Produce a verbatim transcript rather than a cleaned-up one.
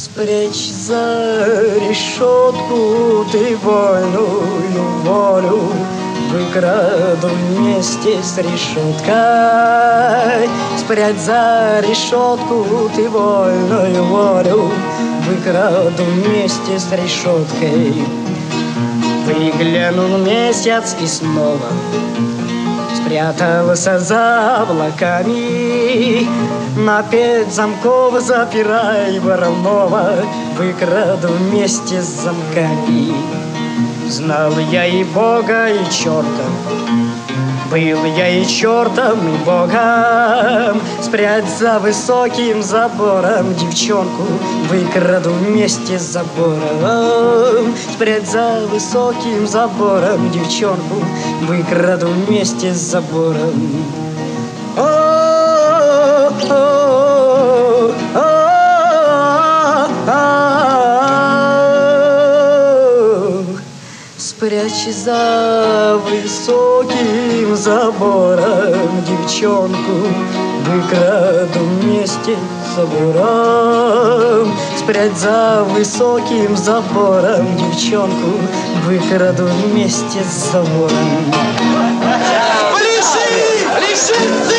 Спрячь за решетку ты вольную волю, выкраду вместе с решеткой. Спрячь за решетку ты вольную волю, выкраду вместе с решеткой. Выглянул месяц и снова спрятался за облаками. На пять замков запирай воровного, выкраду вместе с замками. Знал я и Бога, и черта, был я и чертом, и Богом. Спрячь за высоким забором девчонку, выкраду вместе с забором. Спрячь за высоким забором девчонку, выкраду вместе с забором. Спрячь за высоким забором девчонку, выкраду вместе с забором. Спрячь за высоким забором девчонку, выкраду вместе с забором. Лиши! Лиши!